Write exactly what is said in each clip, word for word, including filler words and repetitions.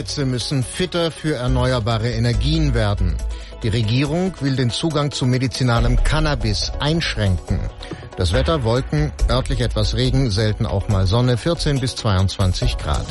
Netze müssen fitter für erneuerbare Energien werden. Die Regierung will den Zugang zu medizinalem Cannabis einschränken. Das Wetter, Wolken, örtlich etwas Regen, selten auch mal Sonne, vierzehn bis zweiundzwanzig Grad.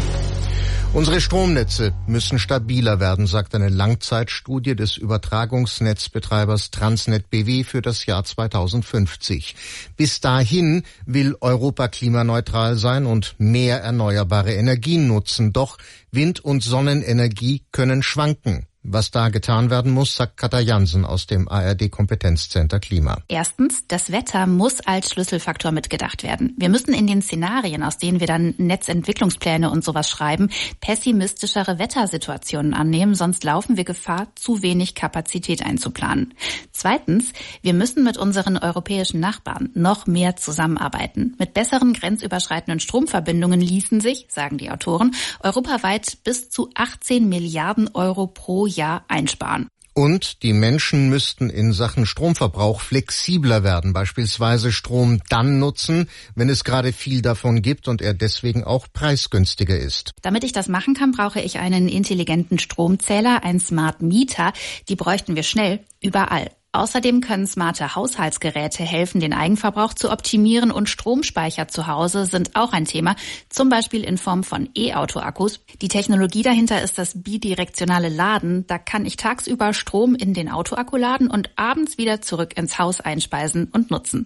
Unsere Stromnetze müssen stabiler werden, sagt eine Langzeitstudie des Übertragungsnetzbetreibers Transnet B W für das Jahr zweitausendfünfzig. Bis dahin will Europa klimaneutral sein und mehr erneuerbare Energien nutzen. Doch Wind- und Sonnenenergie können schwanken. Was da getan werden muss, sagt Katja Jansen aus dem A R D-Kompetenzcenter Klima. Erstens, das Wetter muss als Schlüsselfaktor mitgedacht werden. Wir müssen in den Szenarien, aus denen wir dann Netzentwicklungspläne und sowas schreiben, pessimistischere Wettersituationen annehmen, sonst laufen wir Gefahr, zu wenig Kapazität einzuplanen. Zweitens, wir müssen mit unseren europäischen Nachbarn noch mehr zusammenarbeiten. Mit besseren grenzüberschreitenden Stromverbindungen ließen sich, sagen die Autoren, europaweit bis zu achtzehn Milliarden Euro pro Jahr einsparen. Und die Menschen müssten in Sachen Stromverbrauch flexibler werden, beispielsweise Strom dann nutzen, wenn es gerade viel davon gibt und er deswegen auch preisgünstiger ist. Damit ich das machen kann, brauche ich einen intelligenten Stromzähler, einen Smart Meter. Die bräuchten wir schnell, überall. Außerdem können smarte Haushaltsgeräte helfen, den Eigenverbrauch zu optimieren, und Stromspeicher zu Hause sind auch ein Thema, zum Beispiel in Form von E-Auto-Akkus. Die Technologie dahinter ist das bidirektionale Laden. Da kann ich tagsüber Strom in den Autoakku laden und abends wieder zurück ins Haus einspeisen und nutzen.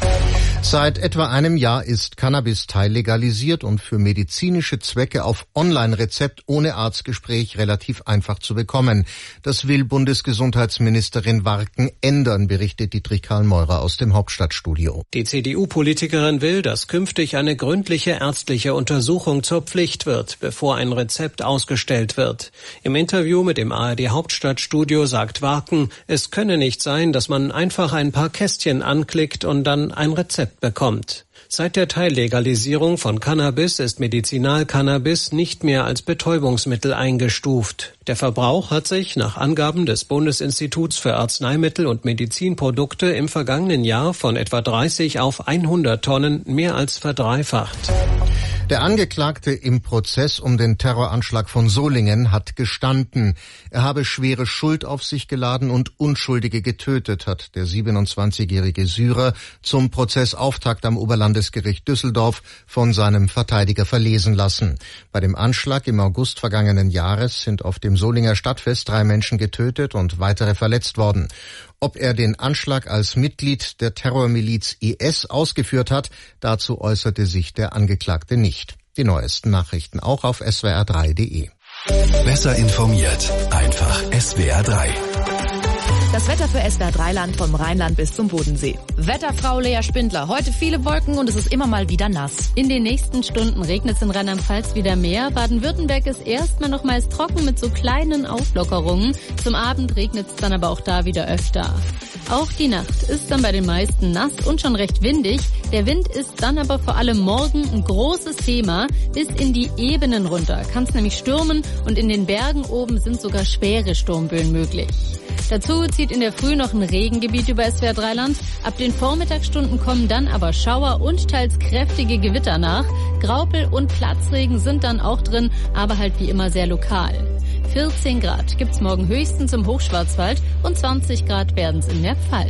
Seit etwa einem Jahr ist Cannabis teillegalisiert und für medizinische Zwecke auf Online-Rezept ohne Arztgespräch relativ einfach zu bekommen. Das will Bundesgesundheitsministerin Warken ändern, berichtet Dietrich Karl Meurer aus dem Hauptstadtstudio. Die C D U-Politikerin will, dass künftig eine gründliche ärztliche Untersuchung zur Pflicht wird, bevor ein Rezept ausgestellt wird. Im Interview mit dem A R D Hauptstadtstudio sagt Warken, es könne nicht sein, dass man einfach ein paar Kästchen anklickt und dann ein Rezept bekommt. Seit der Teillegalisierung von Cannabis ist Medizinalcannabis nicht mehr als Betäubungsmittel eingestuft. Der Verbrauch hat sich nach Angaben des Bundesinstituts für Arzneimittel und Medizinprodukte im vergangenen Jahr von etwa dreißig auf hundert Tonnen mehr als verdreifacht. Der Angeklagte im Prozess um den Terroranschlag von Solingen hat gestanden. Er habe schwere Schuld auf sich geladen und Unschuldige getötet, hat der siebenundzwanzigjährige Syrer zum Prozessauftakt am Oberlandesgericht Düsseldorf von seinem Verteidiger verlesen lassen. Bei dem Anschlag im August vergangenen Jahres sind auf dem Solinger Stadtfest drei Menschen getötet und weitere verletzt worden. Ob er den Anschlag als Mitglied der Terrormiliz I S ausgeführt hat, dazu äußerte sich der Angeklagte nicht. Die neuesten Nachrichten auch auf S W R drei punkt de. Besser informiert, einfach S W R drei. Das Wetter für S W R drei Land vom Rheinland bis zum Bodensee. Wetterfrau Lea Spindler. Heute viele Wolken und es ist immer mal wieder nass. In den nächsten Stunden regnet es in Rheinland-Pfalz wieder mehr. Baden-Württemberg ist erstmal noch meist trocken mit so kleinen Auflockerungen. Zum Abend regnet es dann aber auch da wieder öfter. Auch die Nacht ist dann bei den meisten nass und schon recht windig. Der Wind ist dann aber vor allem morgen ein großes Thema. Bis in die Ebenen runter kann es nämlich stürmen und in den Bergen oben sind sogar schwere Sturmböen möglich. Dazu zieht in der Früh noch ein Regengebiet über S W R drei Land. Ab den Vormittagsstunden kommen dann aber Schauer und teils kräftige Gewitter nach. Graupel und Platzregen sind dann auch drin, aber halt wie immer sehr lokal. vierzehn Grad gibt's morgen höchstens im Hochschwarzwald und zwanzig Grad werden's in der Pfalz.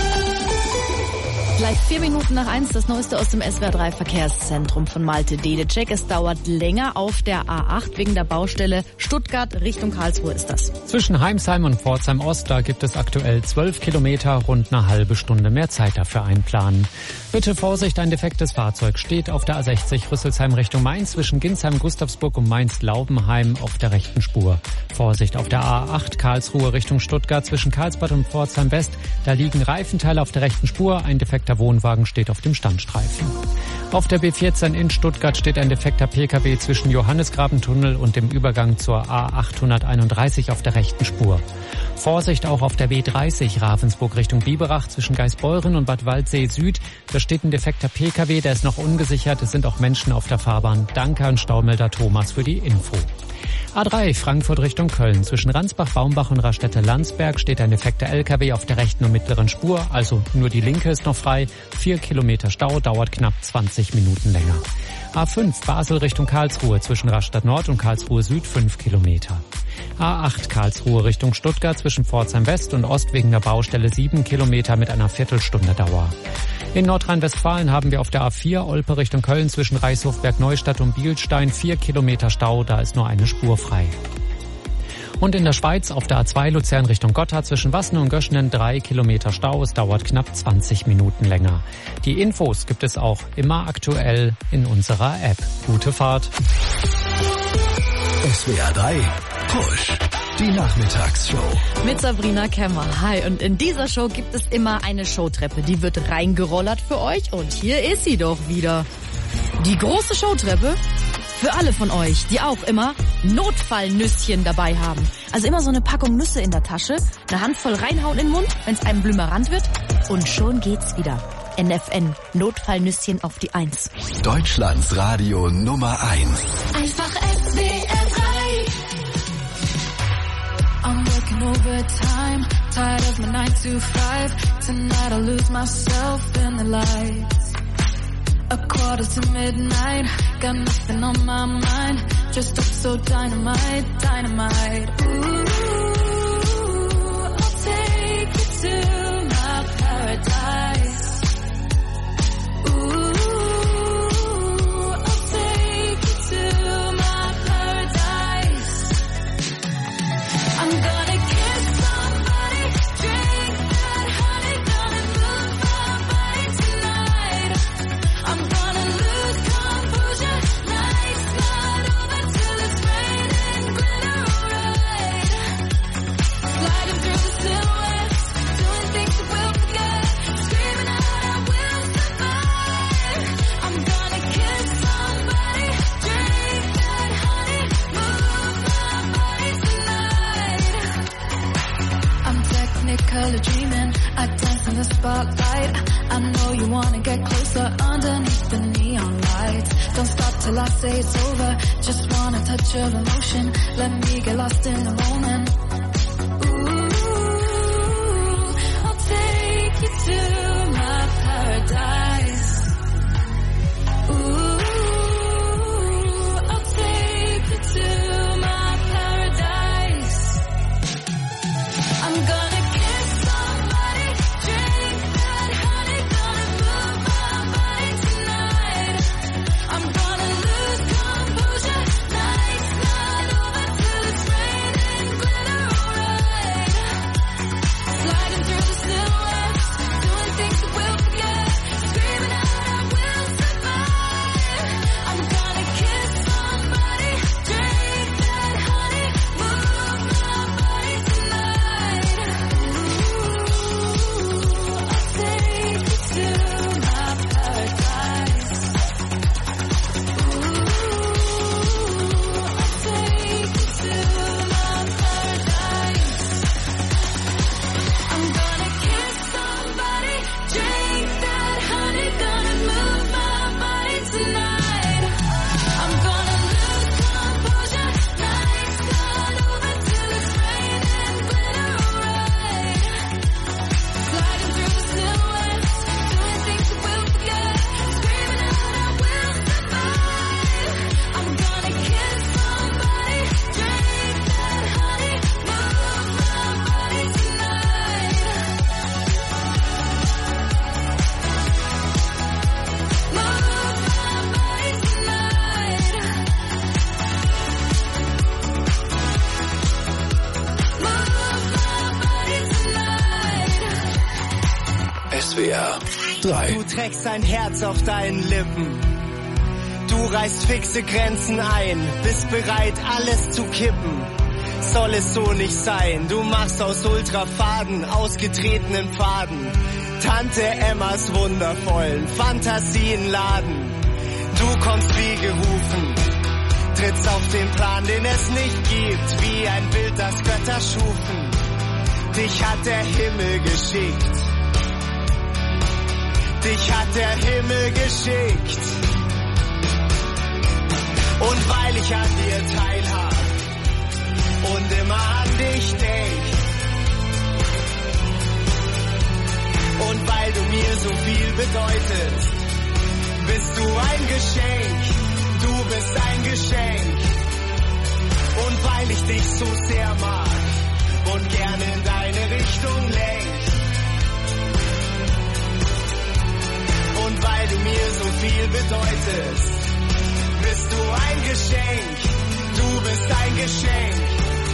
Gleich vier Minuten nach eins, das Neueste aus dem S W R drei Verkehrszentrum von Malte Dedecek. Es dauert länger auf der A acht wegen der Baustelle Stuttgart Richtung Karlsruhe ist das. Zwischen Heimsheim und Pforzheim Ost, da gibt es aktuell zwölf Kilometer, rund eine halbe Stunde mehr Zeit dafür einplanen. Bitte Vorsicht, ein defektes Fahrzeug steht auf der A sechzig Rüsselsheim Richtung Mainz zwischen Ginsheim, Gustavsburg und Mainz-Laubenheim auf der rechten Spur. Vorsicht auf der A acht Karlsruhe Richtung Stuttgart zwischen Karlsbad und Pforzheim West, da liegen Reifenteile auf der rechten Spur, ein defekter Wohnwagen steht auf dem Standstreifen. Auf der B vierzehn in Stuttgart steht ein defekter P K W zwischen Johannisgrabentunnel und dem Übergang zur A achthunderteinunddreißig auf der rechten Spur. Vorsicht auch auf der B dreißig Ravensburg Richtung Biberach zwischen Geisbeuren und Bad Waldsee Süd. Da steht ein defekter P K W, der ist noch ungesichert. Es sind auch Menschen auf der Fahrbahn. Danke an Staumelder Thomas für die Info. A drei Frankfurt Richtung Köln. Zwischen Ransbach, Baumbach und Raststätte-Landsberg steht ein defekter L K W auf der rechten und mittleren Spur. Also nur die linke ist noch frei. Vier Kilometer Stau, dauert knapp zwanzig Minuten länger. A fünf Basel Richtung Karlsruhe. Zwischen Rastatt Nord und Karlsruhe Süd fünf Kilometer. A acht Karlsruhe Richtung Stuttgart. Zwischen Pforzheim West und Ost wegen der Baustelle sieben Kilometer mit einer Viertelstunde Dauer. In Nordrhein-Westfalen haben wir auf der A vier Olpe Richtung Köln zwischen Reichshofberg-Neustadt und Bielstein vier Kilometer Stau, da ist nur eine Spur frei. Und in der Schweiz auf der A zwei Luzern Richtung Gotthard zwischen Wassen und Göschenen drei Kilometer Stau, es dauert knapp zwanzig Minuten länger. Die Infos gibt es auch immer aktuell in unserer App. Gute Fahrt! S W R drei Push. Die Nachmittagsshow. Mit Sabrina Kemmer. Hi. Und in dieser Show gibt es immer eine Showtreppe. Die wird reingerollert für euch. Und hier ist sie doch wieder. Die große Showtreppe für alle von euch, die auch immer Notfallnüsschen dabei haben. Also immer so eine Packung Nüsse in der Tasche, eine Handvoll reinhauen in den Mund, wenn es einem blümerant wird. Und schon geht's wieder. N F N. Notfallnüsschen auf die Eins. Deutschlands Radio Nummer eins. Einfach S W R drei. I'm working overtime, tired of my nine to five. Tonight I'll lose myself in the lights. A quarter to midnight, got nothing on my mind. Just up so dynamite, dynamite. Ooh, I'll take you to my paradise. Ooh, I'll take you to my paradise. I'm gonna kiss somebody, drink that honey, gonna move my body tonight. I'm gonna lose composure, nights not over till it's raining glitter, alright. Sliding through the silhouettes, doing things that we'll forget, screaming out I will survive. I'm gonna kiss somebody, drink that honey, move my body tonight. I'm technically dreaming, I dance in the spotlight. I know you wanna get closer underneath the neon lights. Don't stop till I say it's over, just want a touch of emotion. Let me get lost in the moment. Ooh, I'll take you to my paradise. Ooh, I'll take you to my paradise. I'm gonna kiss somebody, drink that honey, gonna move my body tonight. I'm gonna lose composure, nights not over till it's raining glitter, alright. Sliding through the silhouettes, doing things that we'll forget, screaming out I will survive. I'm gonna kiss somebody, drink that honey, move my body tonight. Ooh, I'll take you to my paradise. Ooh, I'll take you to my paradise. I'm gonna kiss somebody, drink that honey, gonna move my body tonight. I'm gonna lose composure, nights not over till it's raining glitter, alright. Sliding through the silhouettes, doing things that we'll forget, screaming out I will survive. I'm gonna kiss somebody, drink that honey, move my body tonight. Move my body tonight. Move my body tonight. S W R drei. Du trägst dein Herz auf deinen Lippen. Du reißt fixe Grenzen ein, bist bereit, alles zu kippen. Soll es so nicht sein, du machst aus Ultrafaden, ausgetretenen Pfaden, Tante Emmas wundervollen Fantasienladen. Du kommst wie gerufen, trittst auf den Plan, den es nicht gibt, wie ein Bild, das Götter schufen. Dich hat der Himmel geschickt. Dich hat der Himmel geschickt. Und weil ich an dir teilhab, weil ich dich so sehr mag und gerne in deine Richtung lenk. Und weil du mir so viel bedeutest, bist du ein Geschenk, du bist ein Geschenk.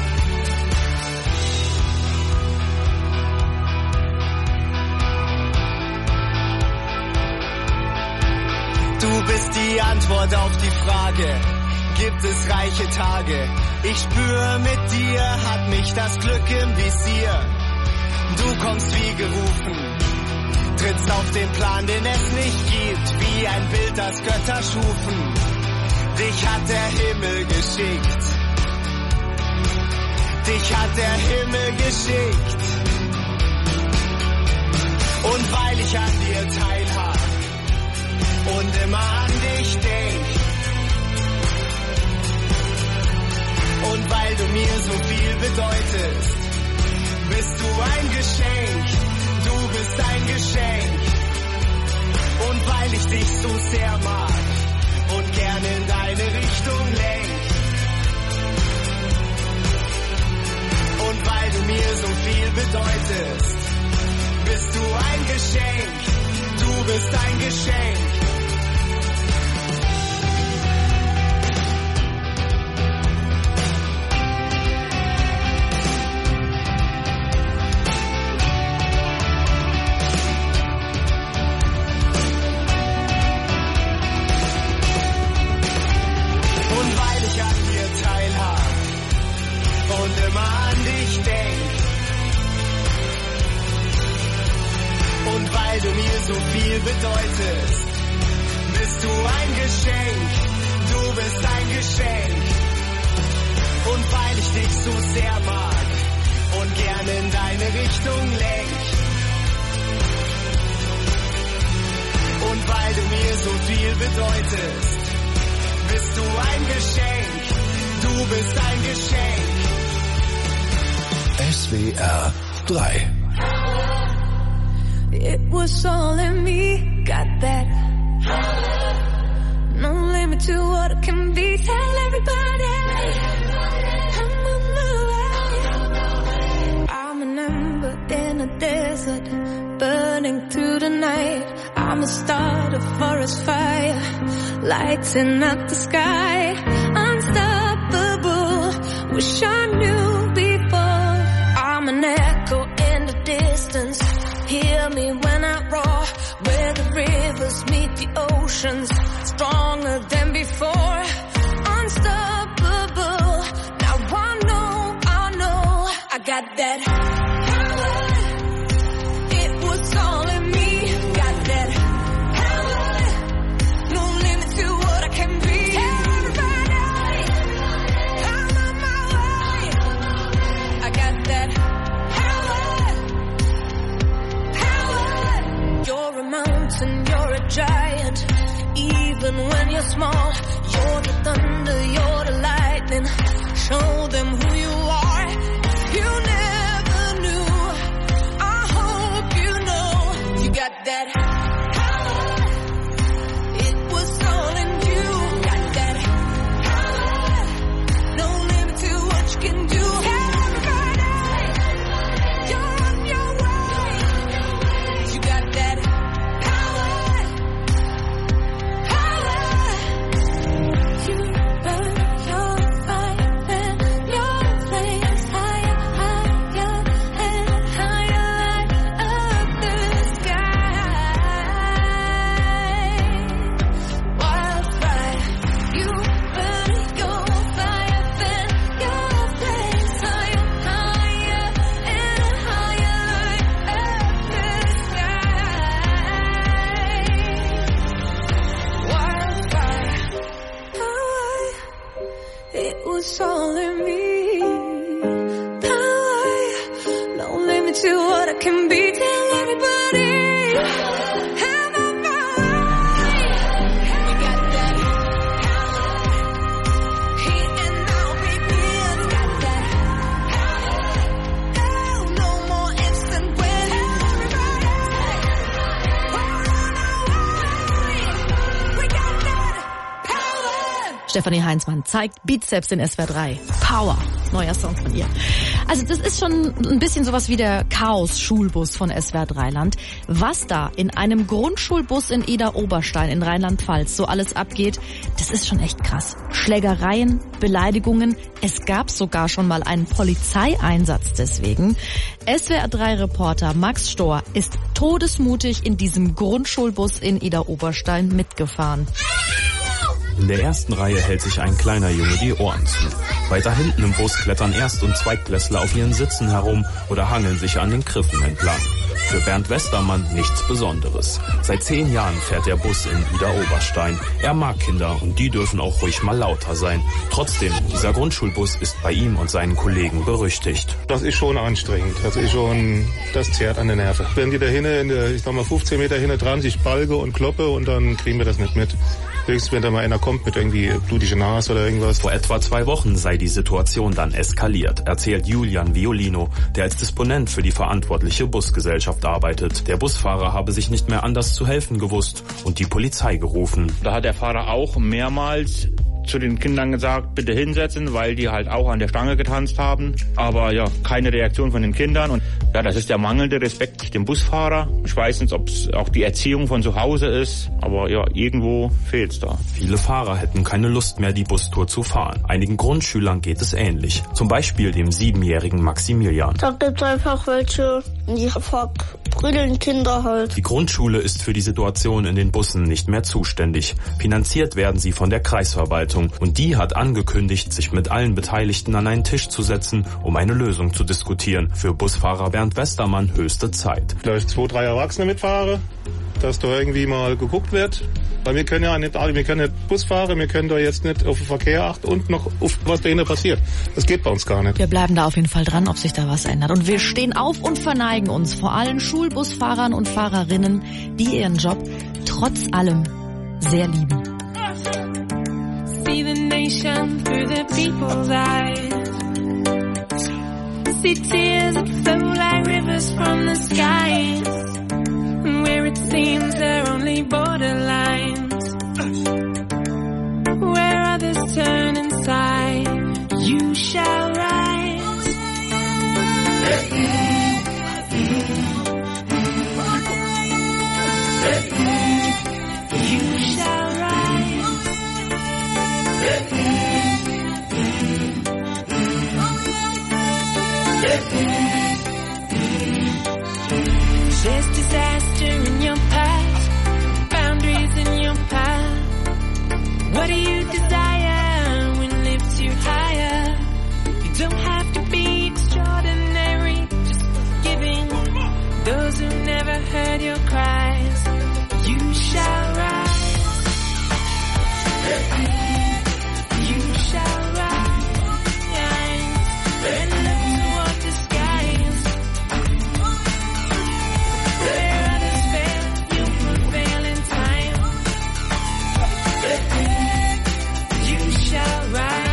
Du bist die Antwort auf die Frage, gibt es reiche Tage? Ich spüre, mit dir hat mich das Glück im Visier. Du kommst wie gerufen, trittst auf den Plan, den es nicht gibt, wie ein Bild, das Götter schufen. Dich hat der Himmel geschickt, dich hat der Himmel geschickt. Und weil ich an dir teilhab und immer an dich denk, und weil du mir so viel bedeutest, bist du ein Geschenk, du bist ein Geschenk. Und weil ich dich so sehr mag und gerne in deine Richtung lenk, und weil du mir so viel bedeutest, bist du ein Geschenk, du bist ein Geschenk. Weil du mir so viel bedeutest, bist du ein Geschenk, du bist ein Geschenk. Und weil ich dich so sehr mag und gerne in deine Richtung lenk, und weil du mir so viel bedeutest, bist du ein Geschenk, du bist ein Geschenk. S W R drei. It was all in me, got that. No limit to what it can be. Tell everybody I'm on the way. I'm an ember in a desert, burning through the night. I'm a start, a forest fire, lighting up the sky. Unstoppable, wish I knew before. I'm an echo in the distance. Hear me when I roar, where the rivers meet the oceans, stronger than before. Unstoppable, now I know, I know, I got that power. It was all in me, got that power. No limit to what I can be. Everybody, I'm on my way. I got that power. You're a mountain, you're a giant, even when you're small. You're the thunder, you're the lightning. Show them who you are. You never knew, I hope you know. You got that power. It was all in you. Got that power. No limit to what you can do. Everybody, you're on your way. You got that power. Power. You burn your fire and your flames higher, higher and higher, light up the sky. Wildfire, you burn your fire and your flames higher, higher and higher, light up the sky. Wildfire, power. It was all in me. Power, no limit to what I can be. Tell everybody I'm on my way. We got that power. Here and now, baby, I've got that power. Oh, no more instant win. Everybody, we're on our way. We got that power. Stefanie Heinzmann zeigt Bizeps in S W R drei. Power. Neuer Song von ihr. Also das ist schon ein bisschen sowas wie der Chaos-Schulbus von S W R drei Land. Was da in einem Grundschulbus in Idar-Oberstein in Rheinland-Pfalz so alles abgeht, das ist schon echt krass. Schlägereien, Beleidigungen. Es gab sogar schon mal einen Polizeieinsatz deswegen. S W R drei Reporter Max Stohr ist todesmutig in diesem Grundschulbus in Idar-Oberstein mitgefahren. In der ersten Reihe hält sich ein kleiner Junge die Ohren zu. Weiter hinten im Bus klettern Erst- und Zweitklässler auf ihren Sitzen herum oder hangeln sich an den Griffen entlang. Für Bernd Westermann nichts Besonderes. Seit zehn Jahren fährt der Bus in Idar-Oberstein. Er mag Kinder und die dürfen auch ruhig mal lauter sein. Trotzdem, dieser Grundschulbus ist bei ihm und seinen Kollegen berüchtigt. Das ist schon anstrengend. Das ist schon, das zehrt an den Nerven. Wenn die da hinten, ich sag mal fünfzehn Meter hinten dran sich balge und kloppe und dann kriegen wir das nicht mit. Höchstens, wenn da mal einer kommt mit irgendwie blutige Nase oder irgendwas. Vor etwa zwei Wochen sei die Situation dann eskaliert, erzählt Julian Violino, der als Disponent für die verantwortliche Busgesellschaft arbeitet. Der Busfahrer habe sich nicht mehr anders zu helfen gewusst und die Polizei gerufen. Da hat der Fahrer auch mehrmals zu den Kindern gesagt, bitte hinsetzen, weil die halt auch an der Stange getanzt haben. Aber ja, keine Reaktion von den Kindern. Und ja, das ist der mangelnde Respekt dem Busfahrer. Ich weiß nicht, ob es auch die Erziehung von zu Hause ist, aber ja, irgendwo fehlt's da. Viele Fahrer hätten keine Lust mehr, die Bustour zu fahren. Einigen Grundschülern geht es ähnlich. Zum Beispiel dem siebenjährigen Maximilian. Da gibt's einfach welche, die verprügeln Kinder halt. Die Grundschule ist für die Situation in den Bussen nicht mehr zuständig. Finanziert werden sie von der Kreisverwaltung. Und die hat angekündigt, sich mit allen Beteiligten an einen Tisch zu setzen, um eine Lösung zu diskutieren. Für Busfahrer Bernd Westermann höchste Zeit. Vielleicht zwei, drei Erwachsene mitfahren, dass da irgendwie mal geguckt wird. Weil wir können ja nicht alle, wir können nicht Bus fahren, wir können da jetzt nicht auf den Verkehr achten und noch auf was dahinter passiert. Das geht bei uns gar nicht. Wir bleiben da auf jeden Fall dran, ob sich da was ändert. Und wir stehen auf und verneigen uns vor allen Schulbusfahrern und Fahrerinnen, die ihren Job trotz allem sehr lieben. See the nation through the people's eyes. See tears that flow like rivers from the skies. Where it seems they're only borderlines. Where others turn inside, you shall rise. You shall rise. There's disaster in your past, boundaries in your path. What do you desire when lifts you higher? You don't have to be extraordinary, just giving those who never heard your cries. You shall rise. You shall rise and look toward the skies. Where others fail, you prevail in time. You shall rise.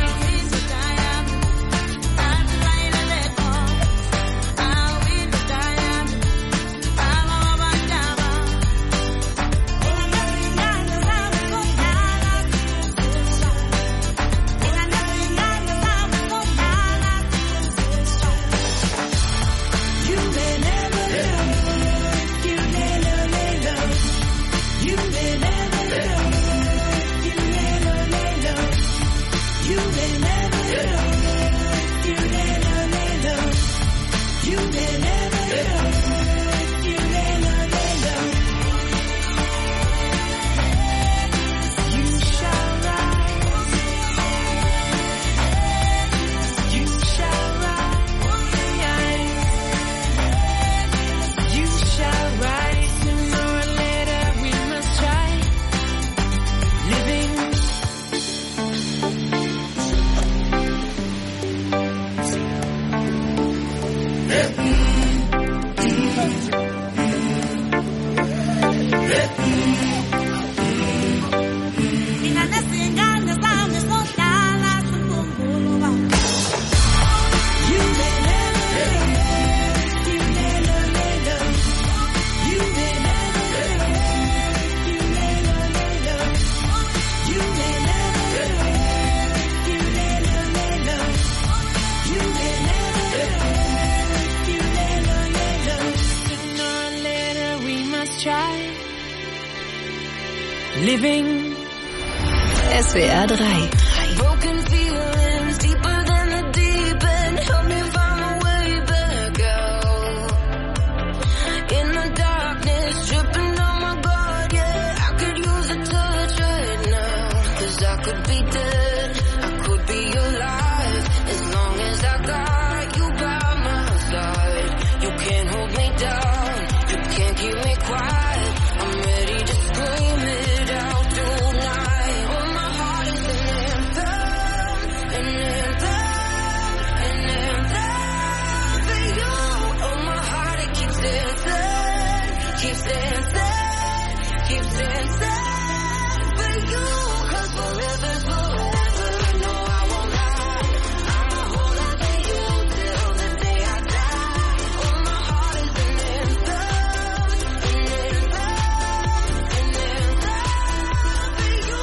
Living. S W R drei. Broken feelings deeper than the deep end. Help me find my way back out. In the darkness, dripping on my guard, yeah. I could use a touch right now. Cause I could be dead, I could be alive. As long as I got you by my side. You can't hold me down, you can't keep me quiet. I'm ready to scream it out tonight. Oh, my heart is an anthem, an anthem, an anthem for you. Oh, my heart, it keeps dancing, keeps dancing, keeps dancing for you. Cause forever's forever, no, I won't lie. I'ma hold on to you till the day I die. Oh, my heart is an anthem, an anthem, an anthem for you.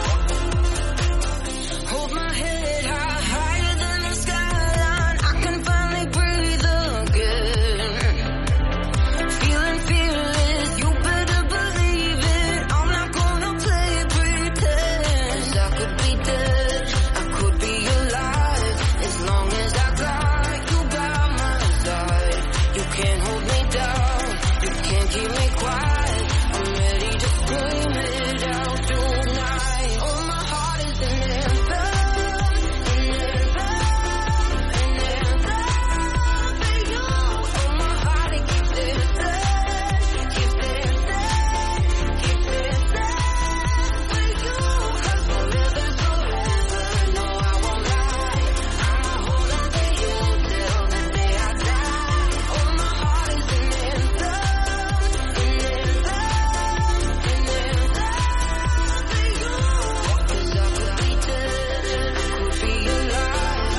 Hold my head high, higher than the skyline. I can finally breathe again. Feeling fearless, you better believe it. I'm not gonna play pretend. I could be dead, I could be alive. As long as I got you by my side. You can't hold me down, you can't keep me quiet. I'm ready to scream it out tonight. Oh, my heart is an anthem, an anthem, an anthem for you. Oh, my heart, it keeps dancing, keeps dancing, keeps dancing for you. Cause forever's forever, no, I won't lie. I'ma hold on to you till the day I die. Oh, my heart is an anthem, an anthem, an anthem for you. Cause I could be dead, I could be alive.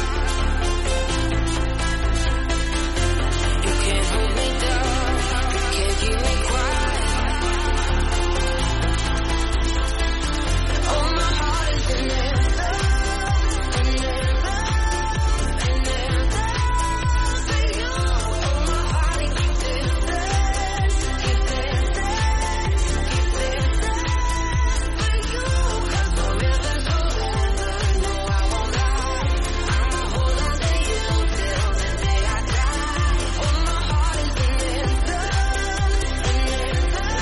You can't hold me down, you can't keep me quiet. Oh, my heart is an anthem, an anthem, an anthem for you. Oh, my heart, it keeps dancing, keeps dancing, keeps dancing for you. Cause forever's forever, no, I won't lie. I'ma hold on to you till the day I die. Oh, my heart is an anthem, an anthem, an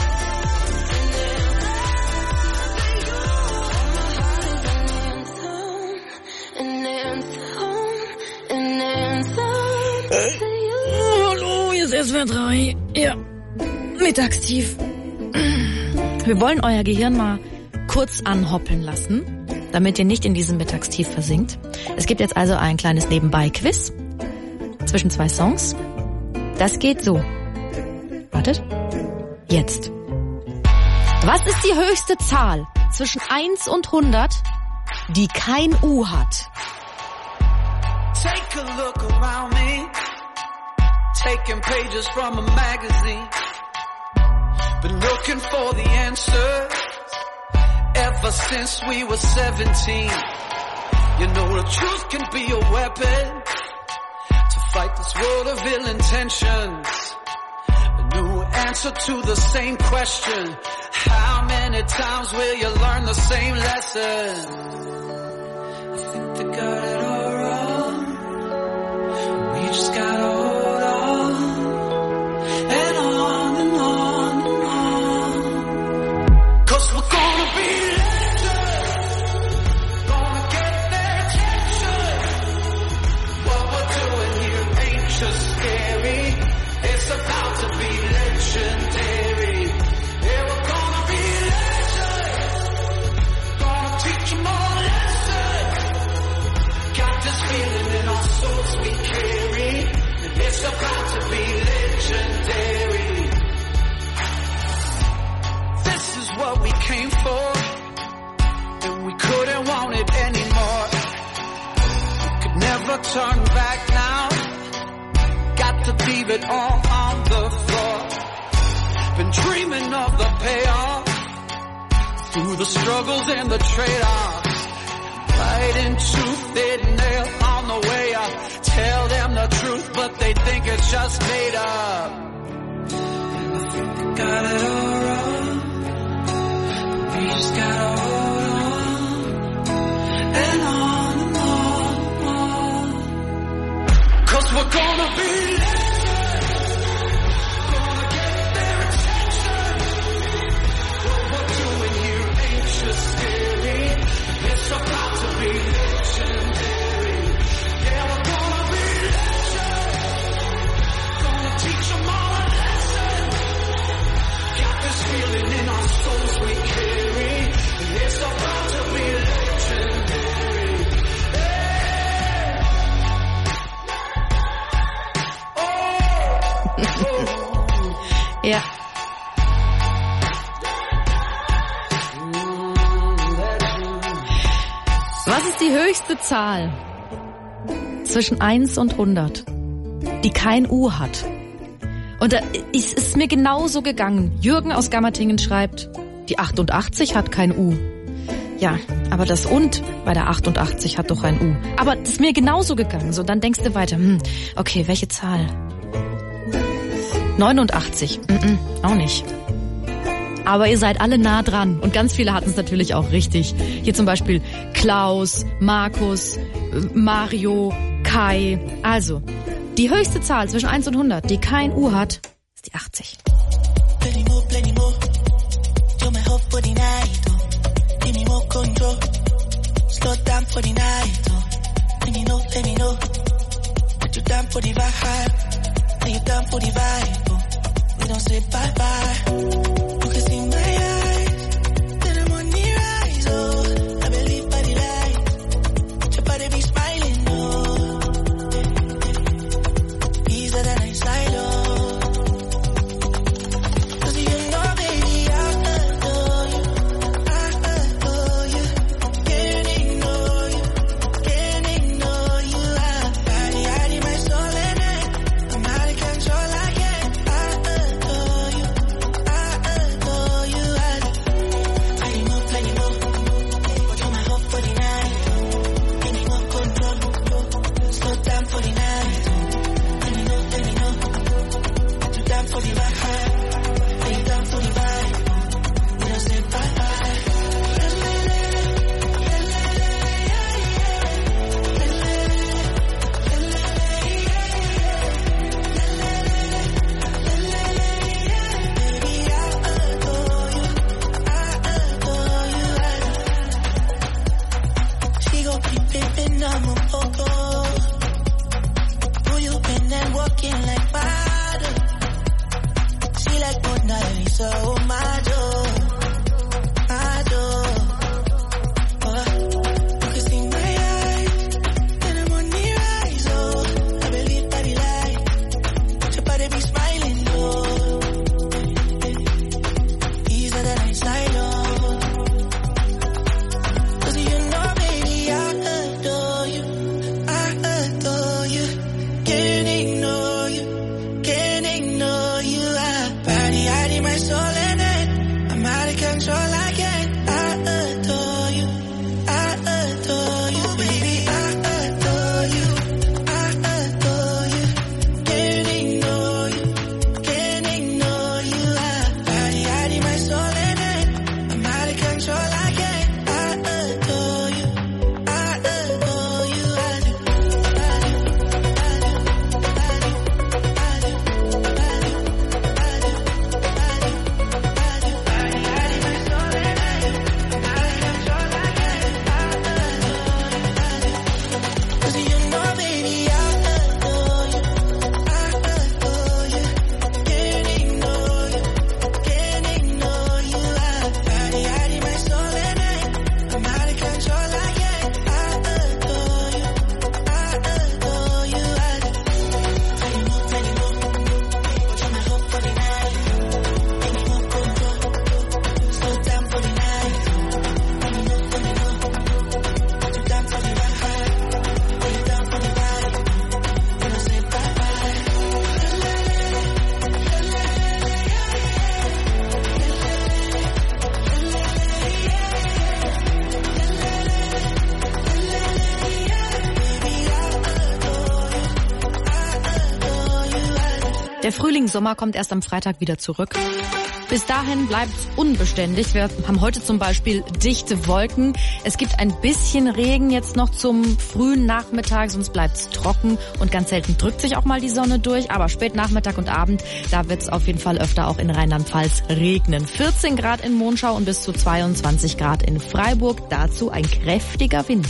Hallo, hier ist S W R drei. Ja, Mittagstief. Wir wollen euer Gehirn mal kurz anhoppeln lassen, damit ihr nicht in diesem Mittagstief versinkt. Es gibt jetzt also ein kleines Nebenbei-Quiz zwischen zwei Songs. Das geht so. Wartet. Jetzt. Was ist die höchste Zahl zwischen eins und hundert, die kein U hat? Take a look around me, taking pages from a magazine. Been looking for the answers ever since we were seventeen. You know the truth can be a weapon to fight this world of ill intentions. A new answer to the same question. How many times will you learn the same lesson? I think they got it all wrong. We just gotta hold on and on and on and on. Cause we're gonna be legends, gonna get their attention. What we're doing here ain't just scary, it's about to be legendary. Yeah, we're gonna be legends, gonna teach them all a lesson. Got this feeling in our souls we carry, it's about to be legendary. This is what we came for, and we couldn't want it anymore. We could never turn back now, got to leave it all on the floor. Been dreaming of the payoff, through the struggles and the trade-offs. Fighting tooth and nail on the way up. Tell them the truth, but they think it's just made up. I think I got it all wrong. We just gotta hold on and on and on and on. 'Cause we're gonna be it's about to be legendary. Yeah, we're gonna be legend. Gonna teach them all a lesson. Got this feeling in our souls we carry. It's about to be legendary. Hey. Oh. Ja. Was ist die höchste Zahl zwischen eins und hundert, die kein U hat? Und da ist es mir genauso gegangen. Jürgen aus Gammertingen schreibt, die achtundachtzig hat kein U. Ja, aber das und bei der achtundachtzig hat doch ein U. Aber das ist mir genauso gegangen. So, dann denkst du weiter, hm, okay, welche Zahl? neunundachtzig, mm-mm, auch nicht. Aber ihr seid alle nah dran und ganz viele hatten es natürlich auch richtig. Hier zum Beispiel Klaus, Markus, Mario, Kai. Also, die höchste Zahl zwischen eins und hundert, die kein U hat, ist die achtzig. Plenty more, plenty more. You're my hope for the night, oh. Give me more control. Slow down for the night, oh. When you know, let me know. Put you down for the vibe. Are you down for the vibe, oh. We don't say bye-bye. Der Frühlingssommer kommt erst am Freitag wieder zurück. Bis dahin bleibt es unbeständig. Wir haben heute zum Beispiel dichte Wolken. Es gibt ein bisschen Regen jetzt noch zum frühen Nachmittag, sonst bleibt es trocken und ganz selten drückt sich auch mal die Sonne durch. Aber spät Nachmittag und Abend, da wird es auf jeden Fall öfter auch in Rheinland-Pfalz regnen. vierzehn Grad in Monschau und bis zu zweiundzwanzig Grad in Freiburg. Dazu ein kräftiger Wind.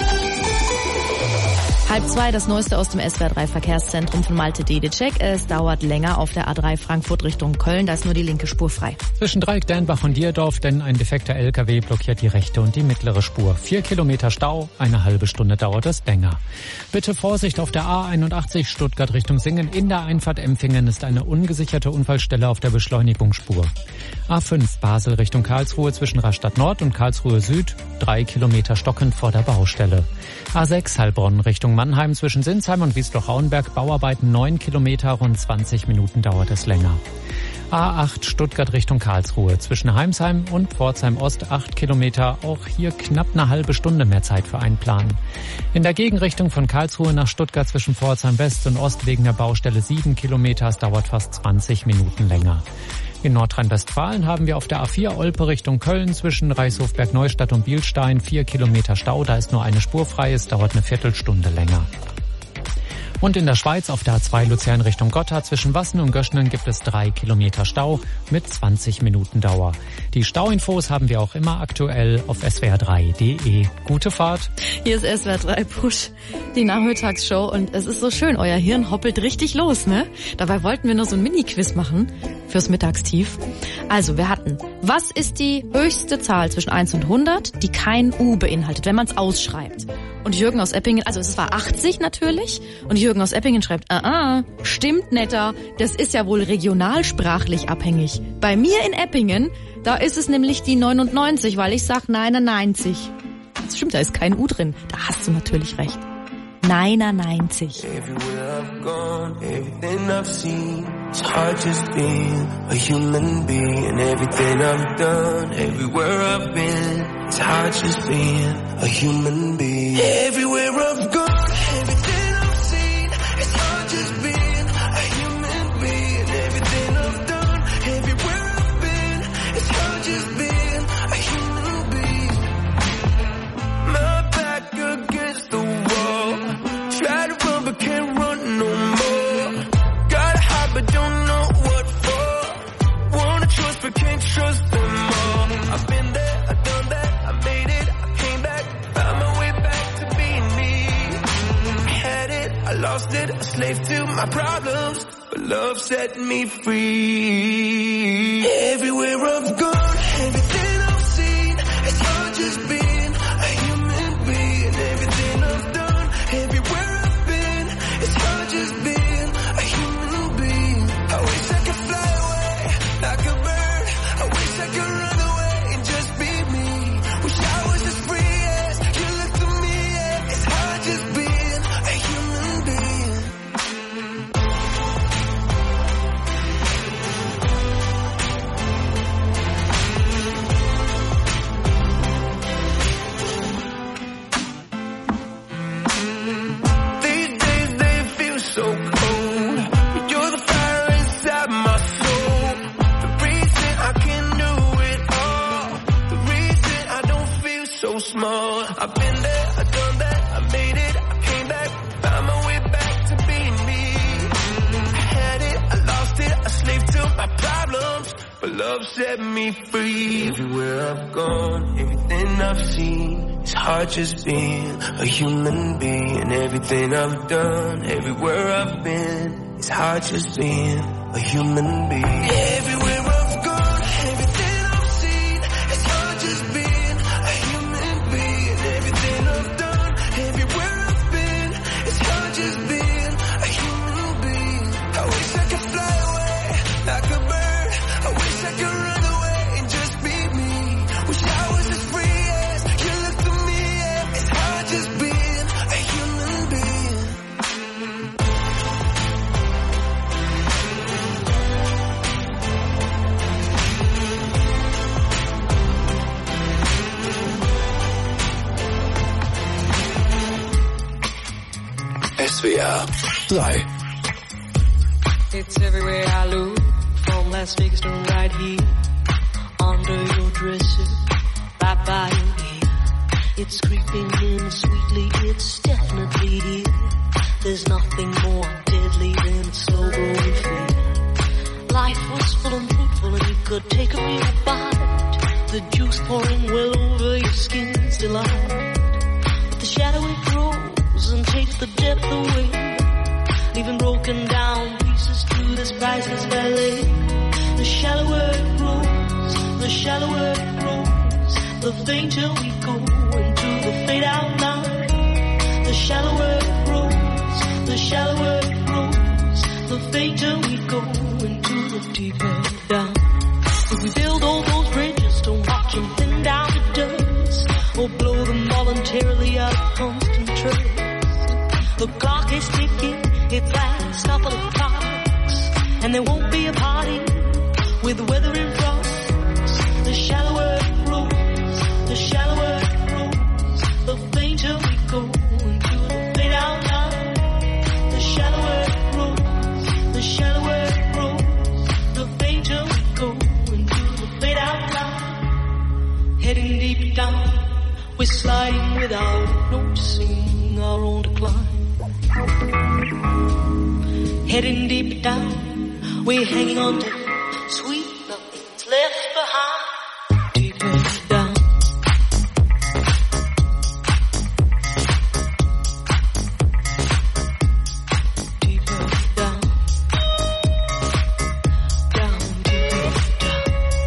Halb zwei, das Neueste aus dem S W R drei Verkehrszentrum von Malte Dedecek. Es dauert länger auf der A drei Frankfurt Richtung Köln. Da ist nur die linke Spur frei. Zwischen Dreieck, Dernbach und Dierdorf, denn ein defekter L K W blockiert die rechte und die mittlere Spur. Vier Kilometer Stau, eine halbe Stunde dauert es länger. Bitte Vorsicht auf der A einundachtzig Stuttgart Richtung Singen. In der Einfahrt Empfingen ist eine ungesicherte Unfallstelle auf der Beschleunigungsspur. A fünf Basel Richtung Karlsruhe zwischen Rastatt Nord und Karlsruhe Süd. Drei Kilometer stockend vor der Baustelle. A sechs Heilbronn Richtung Mannheim zwischen Sinsheim und Wiesloch-Auenberg. Bauarbeiten neun Kilometer, rund zwanzig Minuten dauert es länger. A acht Stuttgart Richtung Karlsruhe zwischen Heimsheim und Pforzheim Ost acht Kilometer. Auch hier knapp eine halbe Stunde mehr Zeit für einplanen. In der Gegenrichtung von Karlsruhe nach Stuttgart zwischen Pforzheim West und Ost wegen der Baustelle sieben Kilometer. Es dauert fast zwanzig Minuten länger. In Nordrhein-Westfalen haben wir auf der A vier Olpe Richtung Köln zwischen Reichshofberg-Neustadt und Bielstein vier Kilometer Stau. Da ist nur eine Spur frei, es dauert eine Viertelstunde länger. Und in der Schweiz auf der A zwei Luzern Richtung Gotha zwischen Wassen und Göschnen gibt es drei Kilometer Stau mit zwanzig Minuten Dauer. Die Stauinfos haben wir auch immer aktuell auf s w r drei punkt d e. Gute Fahrt. Hier ist S W R drei Push, die Nachmittagsshow, und es ist so schön, euer Hirn hoppelt richtig los, ne? Dabei wollten wir nur so ein Mini-Quiz machen fürs Mittagstief. Also, wir hatten, was ist die höchste Zahl zwischen eins und hundert, die kein U beinhaltet, wenn man es ausschreibt? Und Jürgen aus Eppingen, also es war achtzig natürlich, und Jürgen aus Eppingen schreibt, ah, ah, stimmt netter, das ist ja wohl regionalsprachlich abhängig. Bei mir in Eppingen, da ist es nämlich die neunundneunzig, weil ich sag neunundneunzig. Das stimmt, da ist kein U drin, da hast du natürlich recht. neunundneunzig. Everywhere I've gone, everything I've seen, it's hard just being a human being. Everything I've done, everywhere I've been, it's hard just being a human being. Everywhere I've gone, everything I've seen, it's hard just being a human being. Everything I've done, everywhere I've been, it's hard just being a human being. My back against the wall, try to run but can't run no more. Gotta hide but don't know what for. Wanna trust but can't trust them all. I've been there, I've done that, I made it, I came back, found my way back to being me. I had it, I lost it, a slave to my problems, but love set me free. Everywhere I've gone, everything I've seen, it's hard just being a human being. Everything I've done, everywhere I've been, it's hard just being a human being. I wish I could fly away like a bird. I wish I could run away and just be me. Wish I was as free as you look to me. Yeah. It's hard just being a human being. These days they feel so cold. You're the fire inside my soul. The reason I can do it all. The reason I don't feel so small. I've been there, I've done that, I made it, I came back, found my way back to being me. I had it, I lost it, a slave to my problems, but love set me free. Everywhere I've gone, everything I've seen, it's hard just being a human being. Everything I've done, everywhere I've been, it's hard just being a human being. Everywhere I've gone, everything I've seen, it's hard just being a human being. Everything I've done, everywhere I've been, it's hard just being a human being. I wish I could fly away like a bird. I wish I could run away and just be me. Wish I was as free as you look to me. Yeah. It's hard just being a human being. S W R drei. It's everywhere I look, from Las Vegas stone right here, under your dresser, right by your ear. It's creeping in sweetly, it's definitely here. There's nothing more deadly than its slow growing fear. Life was full and fruitful and you could take a real bite. The juice pouring well over your skin's delight. But the shadow it grows and takes the depth away, leaving broken down pieces to this priceless ballet. The shallower it grows, the shallower it grows, the fainter we go into the fade out line. The shallower it grows, the shallower it grows, the fainter we go into the deeper down. If we build all those bridges, don't watch them thin down to dust, or blow them voluntarily out of constant trust. The clock is ticking, it's last couple of clocks, and there won't be a party with the weather in front. The shallower it grows, the shallower it grows, the fainter we go into the fade out line. The shallower it grows, the shallower it grows, the fainter we go into the fade out line. Heading deep down, we're sliding without noticing our own decline. Heading deep down, we're hanging on to sweet nothing's left behind. Deeper down. Deeper down. Down, deeper down.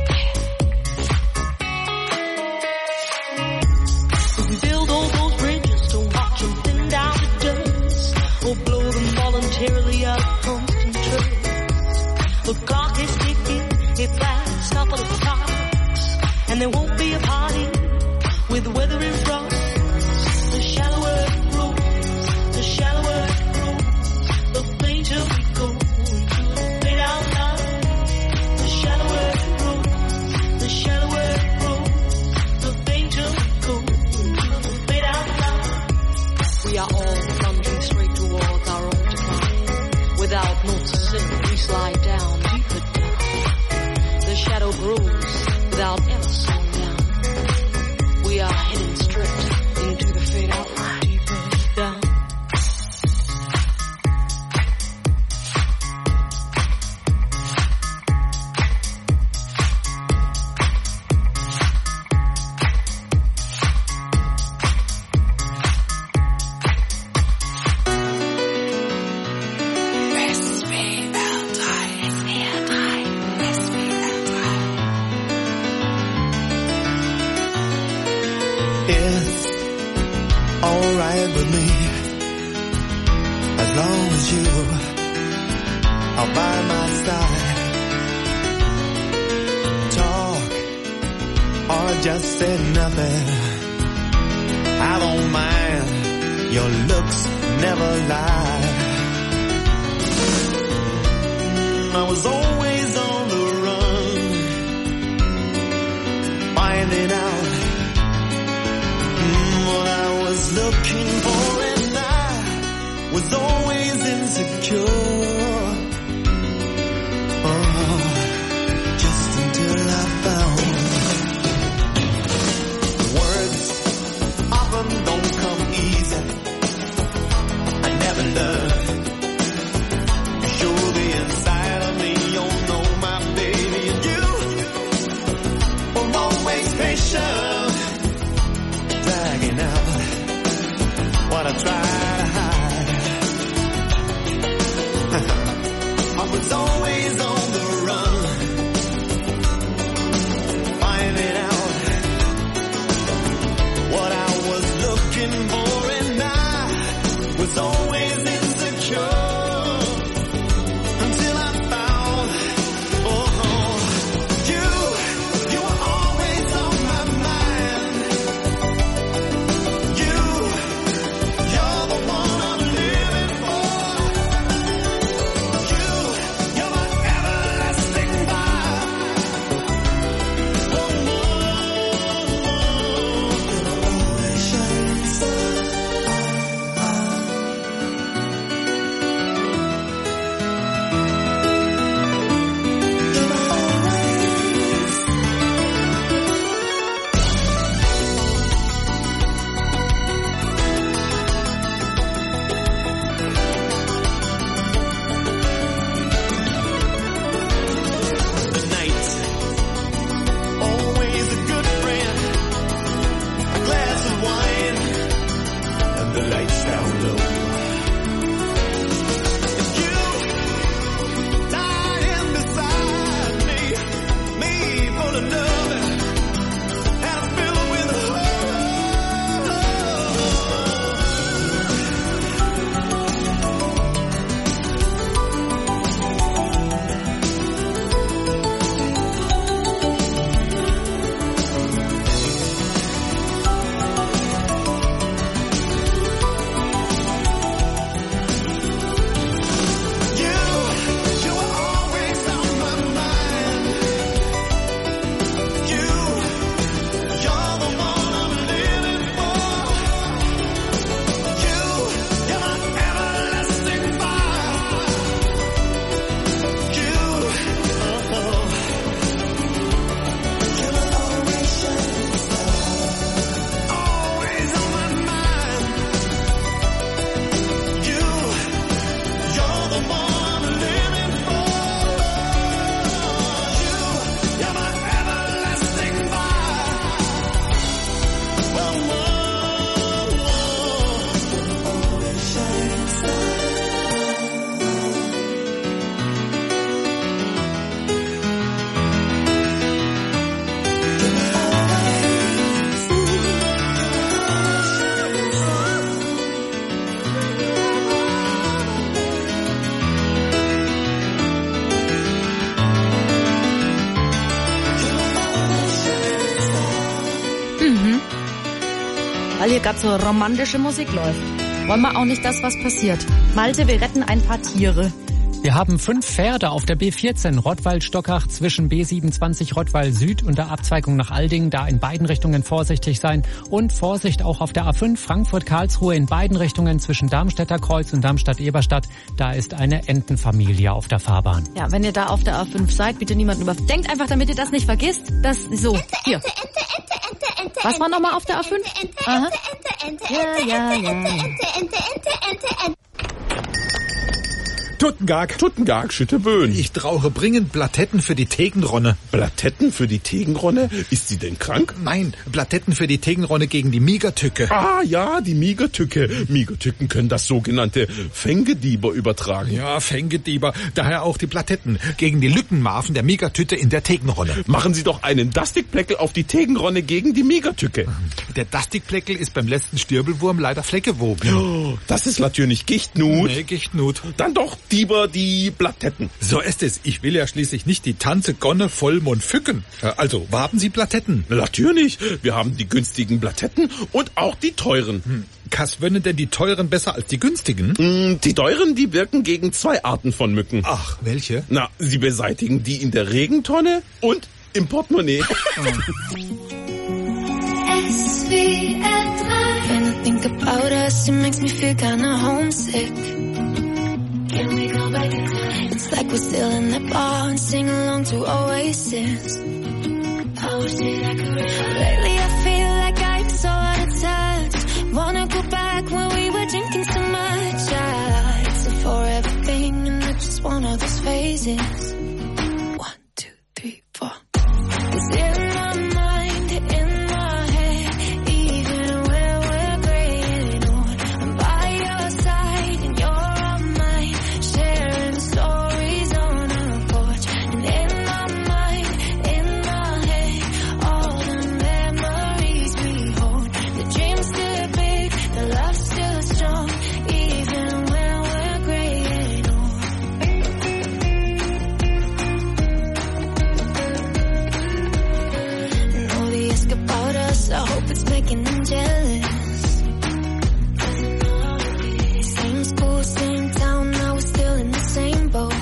If we build all those bridges, don't watch them thin down to dust, or blow them voluntarily out of constant trust. The clock is ticking, it's last couple of clocks, and there won't be a party with the weather in front. The shallower it grows, the shallower it grows, the fainter we go into the fade out line. The shallower it grows, the shallower it grows, the fainter we go into the fade out line. We are all plunging straight towards our own decline. Without noticing, we slide down, deeper down. The shadow grows without ever slowing down. We are heading straight into the fade out line. Deeper down. It's alright with me, as long as you are by my side. Talk or just say nothing, I don't mind, your looks never lie. I was always on the run, finding out what I was looking for, and I was always insecure. Oh, just until I found words often don't come easy. I never learned to show the inside of me. You know my baby, and you were always patient, dragging out what I try to hide. I was always on the run, finding out what I was looking for, and I was always insecure. Until I found, oh, you, you were always on my mind. You, you're the weil hier gerade so romantische Musik läuft. Wollen wir auch nicht das, was passiert. Malte, wir retten ein paar Tiere. Wir haben fünf Pferde auf der B vierzehn Rottweil-Stockach zwischen B siebenundzwanzig Rottweil Süd und der Abzweigung nach Alding. Da in beiden Richtungen vorsichtig sein. Und Vorsicht auch auf der A fünf Frankfurt-Karlsruhe in beiden Richtungen zwischen Darmstädter Kreuz und Darmstadt-Eberstadt. Da ist eine Entenfamilie auf der Fahrbahn. Ja, wenn ihr da auf der A fünf seid, bitte niemanden über... Denkt einfach, damit ihr das nicht vergisst, dass... So, hier. Was war nochmal auf der A fünf? Aha. Ja, ja, ja. Tuttengag. Tuttengag, Schütteböen. Ich brauche dringend Blatetten für die Tegenronne. Blatetten für die Tegenronne? Ist sie denn krank? Nein, Blatetten für die Tegenronne gegen die Migertücke. Ah ja, die Migertücke. Migertücken können das sogenannte Fängedieber übertragen. Ja, Fängedieber. Daher auch die Blatetten gegen die Lückenmarven der Migertüte in der Tegenronne. Machen Sie doch einen Dastikpleckel auf die Tegenronne gegen die Migertücke. Der Dastikpleckel ist beim letzten Stirbelwurm leider fleckewogen. Oh, das ist natürlich Gichtnut. Nee, Gichtnut. Dann doch lieber die Blatetten. So ist es. Ich will ja schließlich nicht die Tanze Gonne Vollmond pflücken. Also, wo haben Sie Blatetten? Natürlich. Wir haben die günstigen Blatetten und auch die teuren. Hm. Was würden denn die teuren besser als die günstigen? Die teuren, die wirken gegen zwei Arten von Mücken. Ach, welche? Na, sie beseitigen die in der Regentonne und im Portemonnaie. S W R drei. When I think about us, it makes me feel kinda homesick. Can we go back in time? It's like we're still in that bar and sing along to Oasis. I wish that I could. Lately I feel like I'm so out of touch. Wanna go back when we were drinking so much. Yeah, it's a forever thing and it's just one of those phases. One, two, three, four. It's in my mind, in my head, even when we're graying old. I'm by your side and you're on mine, sharing stories on our porch. And in my mind, in my head, all the memories we hold. The dream's still big, the love's still strong, even when we're graying old. And all the ask about us, I hope it's making them jealous. Same school, same town, now we're still in the same boat.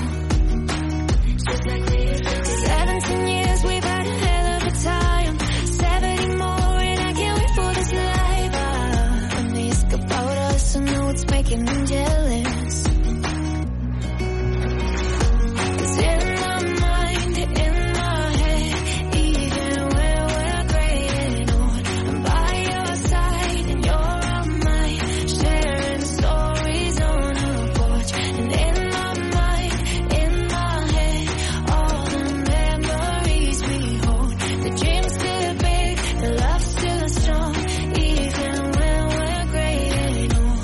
Seventeen years, we've had a hell of a time. Seventy more, and I can't wait for this life. Ah, when they ask about us, I know it's making them jealous. 'Cause in my mind, in my head, even when we're graying old, I'm by your side and you're on mine, sharing stories on our porch. And in my mind, in my head, all the memories we hold. The dream's still big, the love's still strong, even when we're graying old.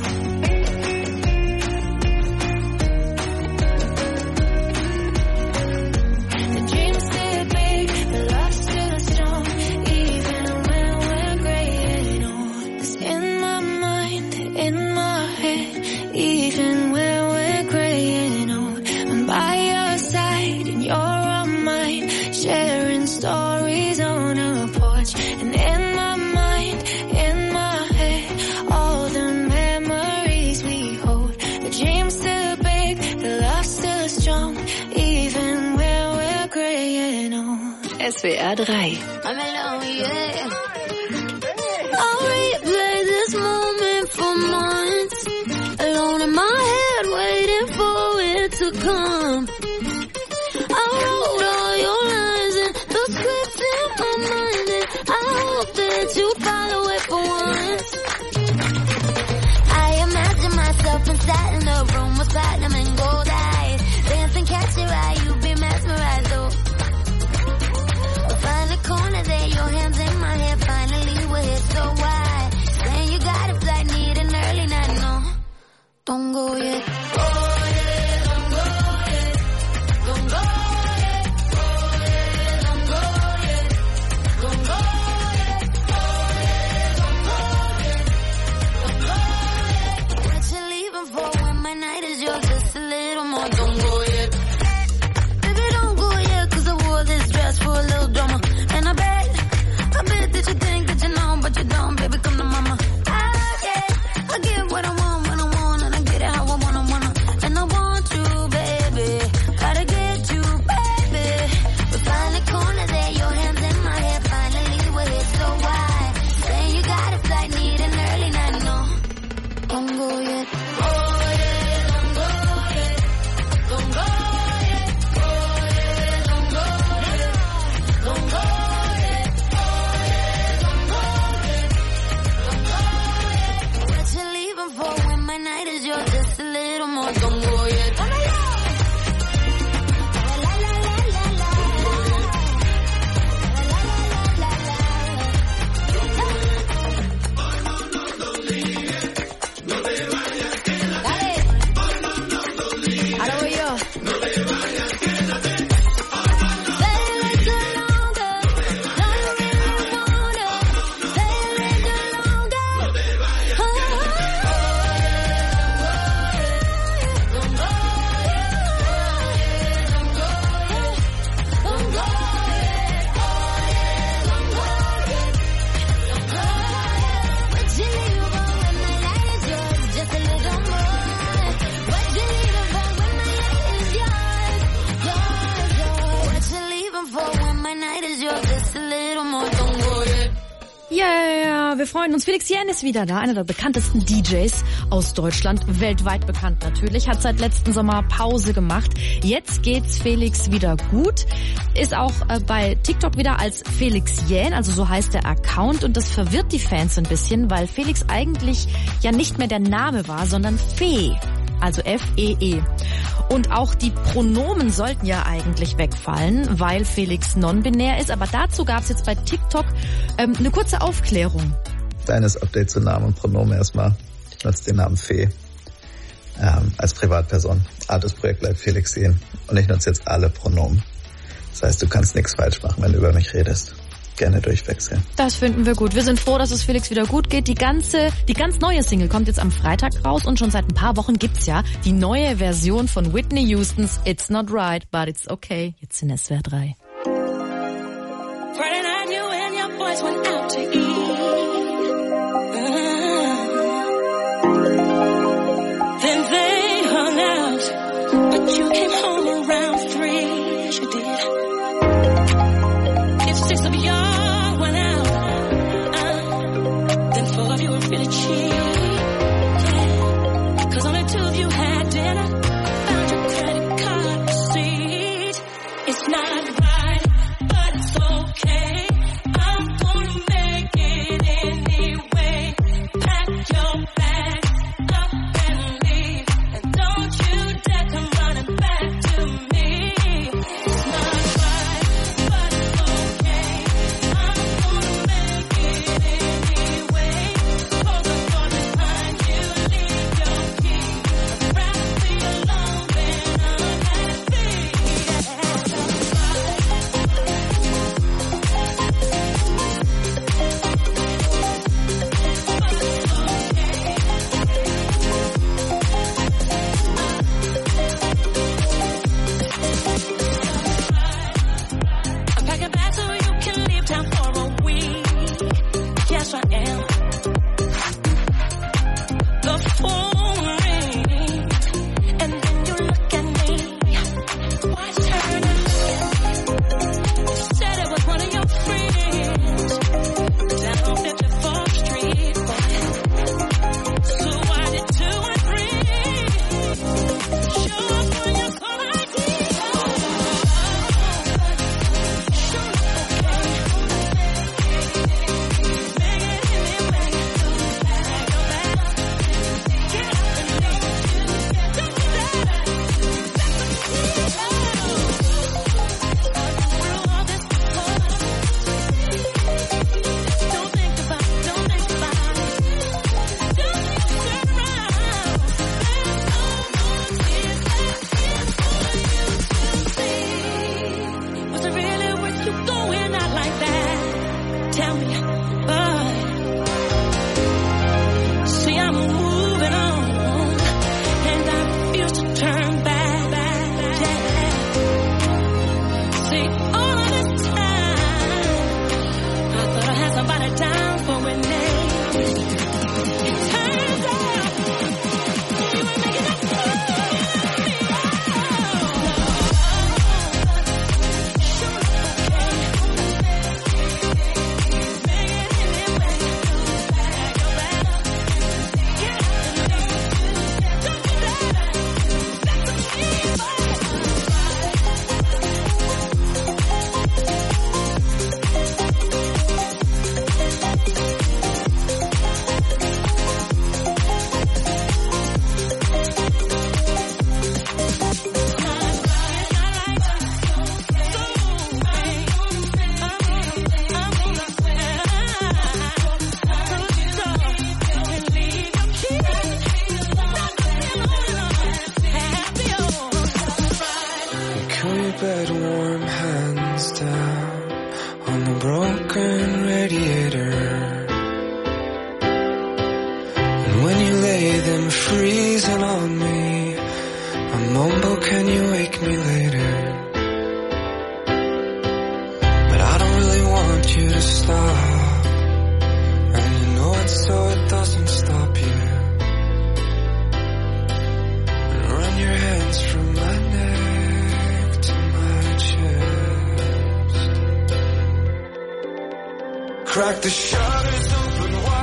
The dream's still big, the love's still strong, even when we're graying old. 'Cause in my mind, in my head, even when we're graying old, I'm by your side and you're on mine, sharing stories on our porch. And in my mind, in my head, all the memories we hold. The dream's still big, the love's still strong, even when we're graying old. S W R drei. I'm alone, yeah. I'll replay this moment for months, alone in my head, waiting for it to come. I wrote all your lines and the scripts in my mind, and I hope that you follow it for once. I imagine myself inside in a room with platinum and gold eyes, dancing, catch your eye, you be mesmerized, though. Find a corner there, your hands in my hair, finally we're here, so why? Saying you got a flight, need an early night, no, don't go yet. Go yet, don't go yet, don't go yet, go yet, don't go yet, don't go yet, go yet, don't go yet, don't go yet. What you leaving for when my night is yours, just a little more, don't go yet. Baby, don't go yet, 'cause I wore this dress for a little drama. And I bet, I bet that you think that you know, but you don't, baby, come to mama. I wir freuen uns. Felix Jähn ist wieder da, einer der bekanntesten D Js aus Deutschland, weltweit bekannt natürlich, hat seit letzten Sommer Pause gemacht. Jetzt geht's Felix wieder gut, ist auch äh, bei TikTok wieder als Felix Jähn, also so heißt der Account, und das verwirrt die Fans ein bisschen, weil Felix eigentlich ja nicht mehr der Name war, sondern Fee. Also F E E. Und auch die Pronomen sollten ja eigentlich wegfallen, weil Felix non-binär ist. Aber dazu gab es jetzt bei TikTok ähm, eine kurze Aufklärung. Kleines Update zu Namen und Pronomen erstmal. Ich nutze den Namen Fee ähm, als Privatperson. Artist-Projekt bleibt Felix Jähn. Und ich nutze jetzt alle Pronomen. Das heißt, du kannst nichts falsch machen, wenn du über mich redest. Gerne durchwechseln. Das finden wir gut. Wir sind froh, dass es Felix wieder gut geht. Die ganze, die ganz neue Single kommt jetzt am Freitag raus und schon seit ein paar Wochen gibt's ja die neue Version von Whitney Houstons It's Not Right, But It's Okay. Jetzt in S W R drei. Friday night, you and your boys went out to eat. Uh, then they hung out, but you came home around three. Yes, you did. If six of y'all went out, uh, then four of you were really cheap. Yeah. Cause only two of you had dinner. Found your credit card receipt. It's not right, but it's okay. I'm gonna make it anyway. Pack your bags up and leave. And don't you dare come running back to me. It's not right, but it's okay. I'm gonna make it anyway. Close the door behind you, leave your key. I'd rather be alone than unhappy. I'm packing bags so you can leave town for a week. Yes, I am. The phone rings, and then you look at me. Why turn and look at me? You said it was one of your friends down on fifty-fourth Street. So why did two and three show up on your call I D? Was it really worth you going out like that? Tell me, but see, I'm moving on, and I refuse to turn back. Yeah. See, all of this time, I thought I had somebody down for Renee. It turns out you were making that Cool your bed warm, hands down on the broken radiator. And when you lay them freezing on me, I mumble, can you wake me later? But I don't really want you to stop, and you know it so it doesn't stop you. And run your hands from my neck to my chest. Crack the shutters open wide.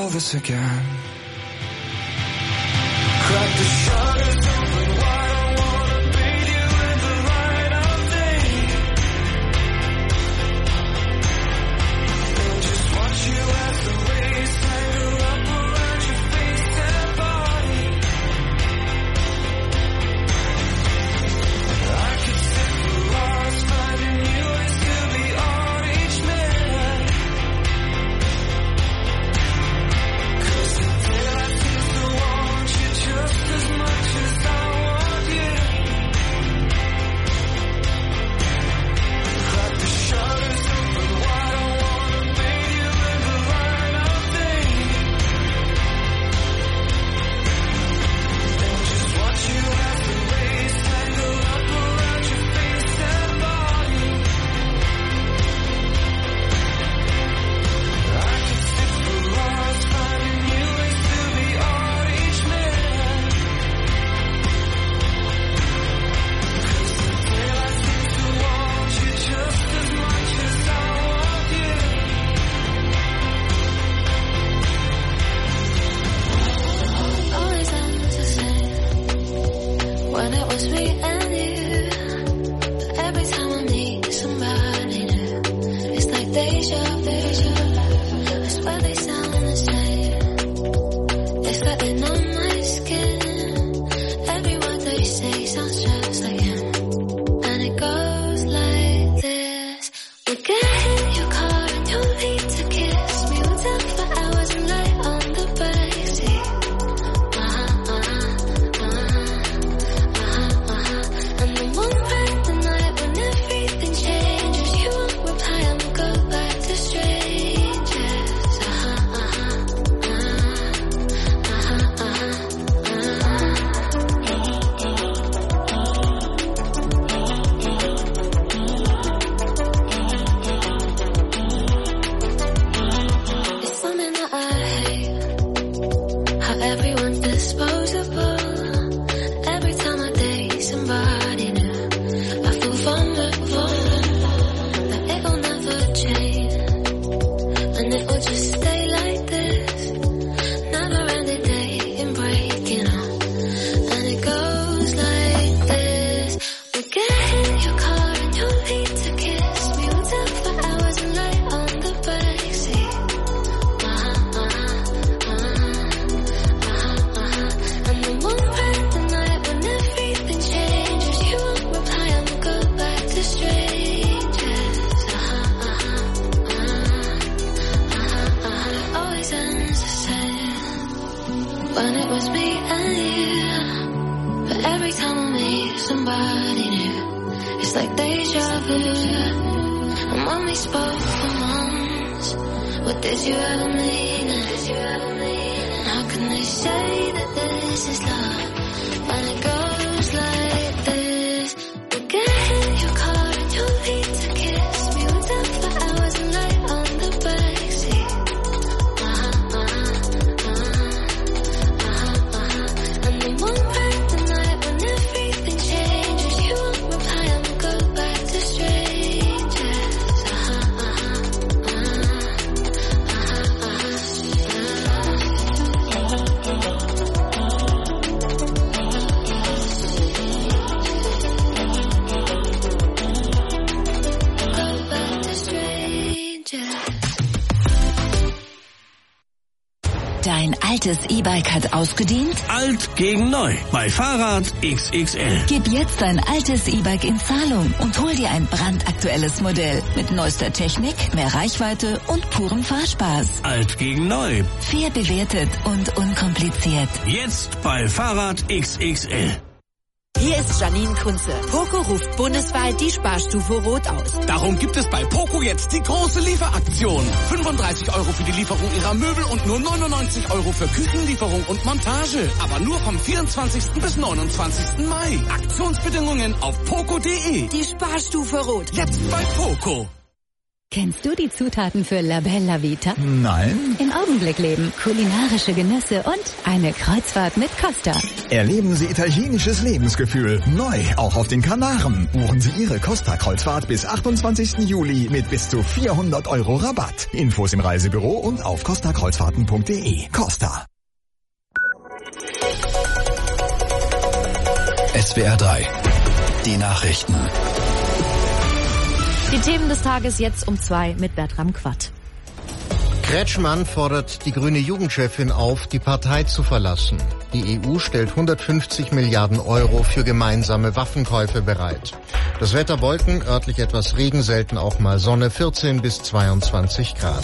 all this again. Crack the shutters open wide, I wanna bathe you in the light of day. And just watch you as the rays tangle up around your face and body. I could sit for hours finding new ways to be on each minute. 'Cause the daylight seems to want you just as much as I want you. Crack the shutters open wide, I wanna bathe you in the light of day. And just watch you as the rays tangle up around your face and body. I could sit for hours finding new ways to be on each minute. 'Cause the daylight seems to want you just as much as I want you. Always ends the same when it was me and you. But every time I meet somebody new, it's like deja vu. I swear they sound the same. It's like they numb my skin. Every word they say sounds just like him. And it goes like this. We'll get in your car and you'll need to kiss me. We'll talk for hours and lay on the backseat. Uh-huh, uh-huh, uh-huh, uh-huh, uh-huh. And then one night, the night when everything changes, you won't reply and we'll go back to strangers. Uh-huh, uh-huh, uh-huh, uh-huh, It's something that I hate, how everyone's disposable. Every time I date somebody new, I feel vulnerable, that it'll never change, and it'll just stay like this. Never ending dating, breaking up, and it goes like this. We'll get in your car and you'll need to kiss me. We'll talk for hours and lay on the backseat. Uh-huh, uh-huh, uh-huh, uh-huh, uh-huh. And then one random night when everything changes, you won't reply and we'll go back to strangers. Uh-huh, uh-huh, uh-huh, uh-huh, uh-huh. Always ends the same when it was me and you. But every time I meet somebody new, it's like deja vu. And when we spoke for months, what did you ever mean? And how can they say that this is love when it goes like this? We'll get in your car and you'll need to kiss me. We'll talk for hours and lay on the backseat. Uh-huh, uh-huh, uh-huh, uh-huh, uh-huh. And then one random night when everything changes, you won't reply and we'll go back to strangers. Uh-huh, uh-huh, uh-huh, go back to strangers. Dein altes E-Bike hat ausgedient? Alt gegen neu bei Fahrrad X X L. Gib jetzt dein altes E-Bike in Zahlung und hol dir ein brandaktuelles Modell mit neuester Technik, mehr Reichweite und purem Fahrspaß. Alt gegen neu. Fair bewertet und unkompliziert. Jetzt bei Fahrrad X X L. Hier ist Janine Kunze. Poco ruft bundesweit die Sparstufe Rot aus. Darum gibt es bei Poco jetzt die große Lieferaktion. fünfunddreißig Euro für die Lieferung Ihrer Möbel und nur neunundneunzig Euro für Küchenlieferung und Montage. Aber nur vom vierundzwanzigsten bis neunundzwanzigsten Mai. Aktionsbedingungen auf poco punkt de. Die Sparstufe Rot. Jetzt bei Poco. Kennst du die Zutaten für La Bella Vita? Nein. Im Augenblick leben, kulinarische Genüsse und eine Kreuzfahrt mit Costa. Erleben Sie italienisches Lebensgefühl. Neu, auch auf den Kanaren. Buchen Sie Ihre Costa-Kreuzfahrt bis achtundzwanzigsten Juli mit bis zu vierhundert Euro Rabatt. Infos im Reisebüro und auf costa kreuzfahrten punkt de. Costa. S W R drei. Die Nachrichten. Die Themen des Tages jetzt um zwei mit Bertram Quatt. Kretschmann fordert die grüne Jugendchefin auf, die Partei zu verlassen. Die E U stellt hundertfünfzig Milliarden Euro für gemeinsame Waffenkäufe bereit. Das Wetter Wolken, örtlich etwas Regen, selten auch mal Sonne, vierzehn bis zweiundzwanzig Grad.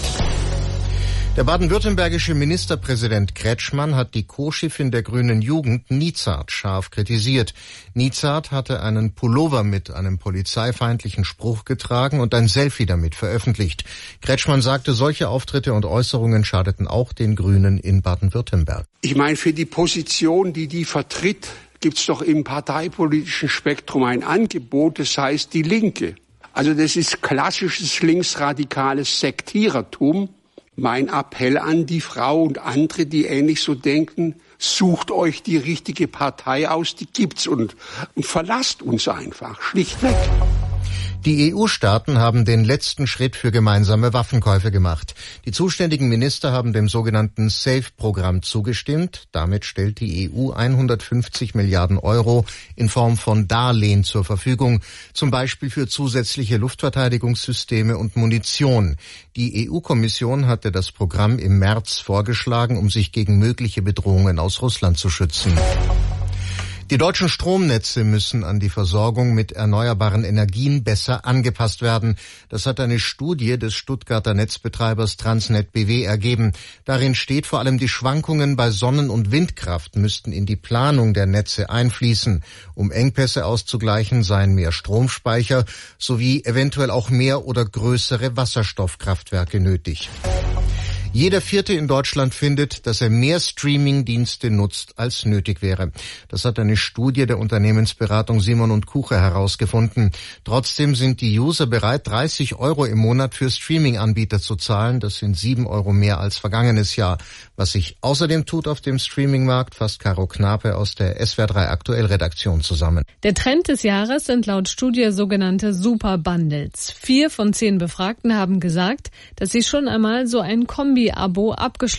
Der baden-württembergische Ministerpräsident Kretschmann hat die Co-Chefin der Grünen Jugend, Niezard, scharf kritisiert. Niezard hatte einen Pullover mit einem polizeifeindlichen Spruch getragen und ein Selfie damit veröffentlicht. Kretschmann sagte, solche Auftritte und Äußerungen schadeten auch den Grünen in Baden-Württemberg. Ich meine, für die Position, die die vertritt, gibt's doch im parteipolitischen Spektrum ein Angebot, das heißt die Linke. Also das ist klassisches linksradikales Sektierertum. Mein Appell an die Frau und andere, die ähnlich so denken, sucht euch die richtige Partei aus, die gibt's und, und verlasst uns einfach, schlichtweg. Die E U-Staaten haben den letzten Schritt für gemeinsame Waffenkäufe gemacht. Die zuständigen Minister haben dem sogenannten SAFE-Programm zugestimmt. Damit stellt die E U hundertfünfzig Milliarden Euro in Form von Darlehen zur Verfügung, zum Beispiel für zusätzliche Luftverteidigungssysteme und Munition. Die E U-Kommission hatte das Programm im März vorgeschlagen, um sich gegen mögliche Bedrohungen aus Russland zu schützen. Die deutschen Stromnetze müssen an die Versorgung mit erneuerbaren Energien besser angepasst werden. Das hat eine Studie des Stuttgarter Netzbetreibers Transnet B W ergeben. Darin steht, vor allem die Schwankungen bei Sonnen- und Windkraft müssten in die Planung der Netze einfließen. Um Engpässe auszugleichen, seien mehr Stromspeicher sowie eventuell auch mehr oder größere Wasserstoffkraftwerke nötig. Jeder Vierte in Deutschland findet, dass er mehr Streaming-Dienste nutzt, als nötig wäre. Das hat eine Studie der Unternehmensberatung Simon und Kucher herausgefunden. Trotzdem sind die User bereit, dreißig Euro im Monat für Streaming-Anbieter zu zahlen. Das sind sieben Euro mehr als vergangenes Jahr. Was sich außerdem tut auf dem Streaming-Markt, fasst Caro Knape aus der S W R drei Aktuell-Redaktion zusammen. Der Trend des Jahres sind laut Studie sogenannte Super-Bundles. Vier von zehn Befragten haben gesagt, dass sie schon einmal so ein Kombi Abo abgeschlossen